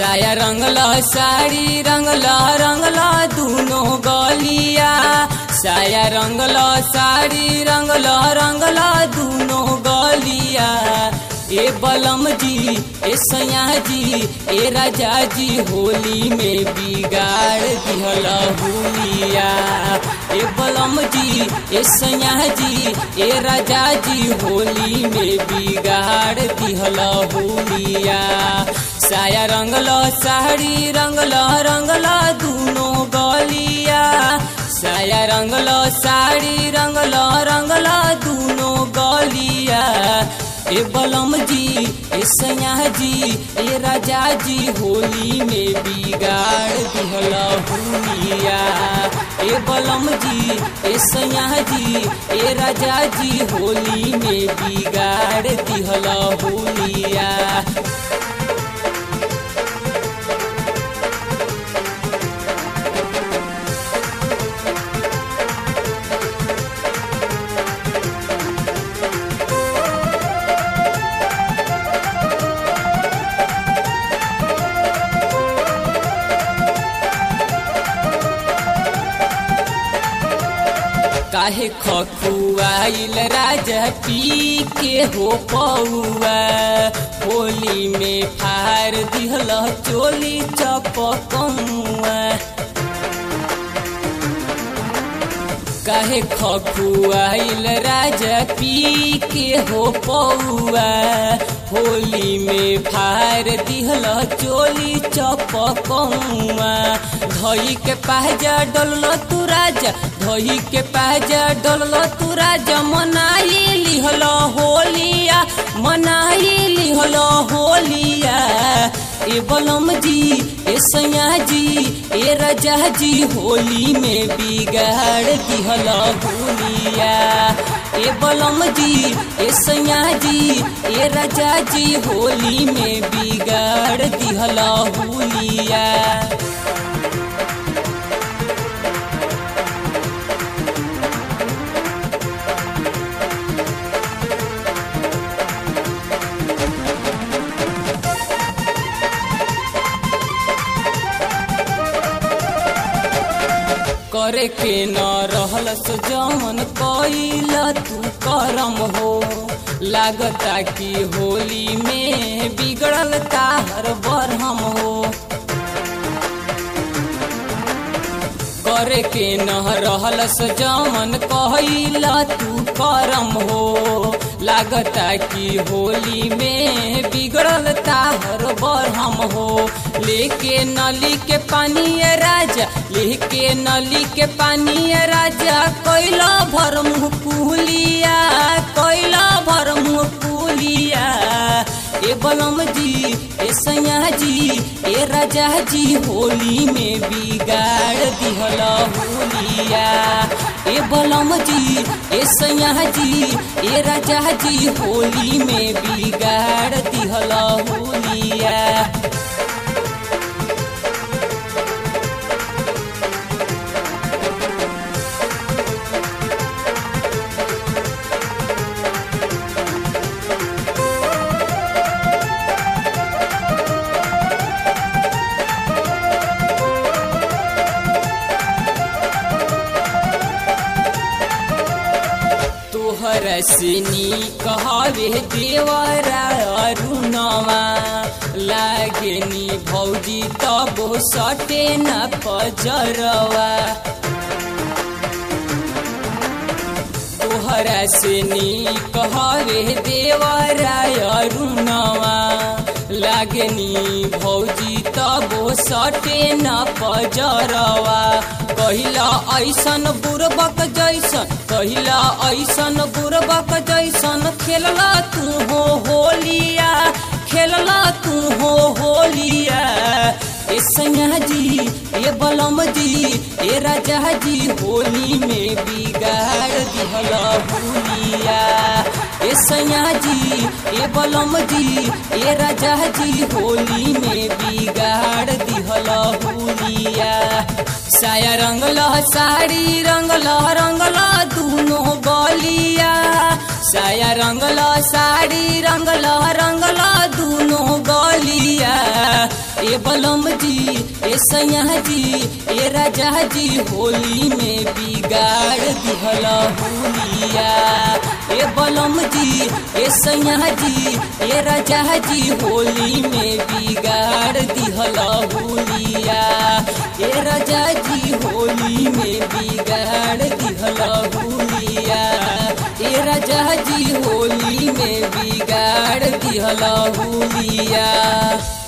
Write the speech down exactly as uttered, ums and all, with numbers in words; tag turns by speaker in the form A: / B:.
A: साया रंगला साड़ी रंगला रंगला दूनो गलिया साया रंगला साड़ी रंगला रंगला दूनो गलिया ए बलम जी ए सैया जी ए राजा जी होली में बिगाड़ दिहला हुलिया ए बलम जी ए सैया जी ए राजा जी होली में बिगाड़ दिहला हुलिया साया रंगला साड़ी रंगला रंगला दूनो गलिया साया रंगला साड़ी रंगला रंगला दूनो गलिया ए बलम जी ए सैया जी ए राजा जी होली में बिगाड़ दिहला हुलिया ए बलम जी ए सैया जी ए राजा जी होली में बिगाड़ दिहला हुलिया। काहे खखुआइल राजा पी के हो पौआ होली में फार दिहल चोली चपकौआ काहे खखुआइल राजा पी के हो पौआ होली में फार दिहल चोली चपकौआ धई के पहजा डोल तू राजा धई के पहजा डोल तू राजा मनाई लिहल होलिया मनाई लिहल होलिया ए बलम जी ए सैया जी ए राजा जी होली में बिगाड़ दिहल होलिया ए बलम जी ए सैया जी ए राजा जी होली में बिगाड़ दिहल होलिया। करे के न रहल जमन कइला तू करम हो लागता कि होली में बिगड़ल ताहर बरहम हो करे के न रहल जमन कइला तू करम हो लागता कि होली में बिगड़ल ताहर बरहम हो लेके नली के पानी राजा लेके नली के पानी राजा कोइला भर मुँह पुलिया कोइला भर मुँह पुलिया ए बलम जी ए सैया जी ए राजा जी होली में बिगाड़ दिहल होलिया ए बलम जी ए सैया जी ए राजा जी होली में बिगाड़ दिहल होलिया। रसनी कहवे देवरा अरुणवा लागनी भौजी तबो सटे न पजरवा तोहरा सनी कहवे देवरा अरुणवा लागनी भौजी तबो सटे न पजरवा कहिला ऐसन बुरबक जैसन कहिला ऐसन बुरबक जैसन खेलला तू हो होलिया खेलला तू हो होलिया ए सैया जी ए बलम जी ए राजा जी होली में बिगाड़ दिहल होलिया ए सैया जी ए बलम जी ए राजा जी होली में बिगाड़ दिहल होलिया साया रंगला साड़ी रंगला रंगला दूनो गलिया साया रंगला साड़ी रंगला रंगला दूनो गलिया ए बलम जी ए सैया जी ए राजा जी होली में बिगाड़ दिहल हुलिया। ए बलम जी ए सैया जी ए राजा जी होली में बिगाड़ दिहल हुलिया। ए राजा जी होली में बिगाड़ दिहल हुलिया। ए राजा जी होली में बिगाड़ दिहल हुलिया।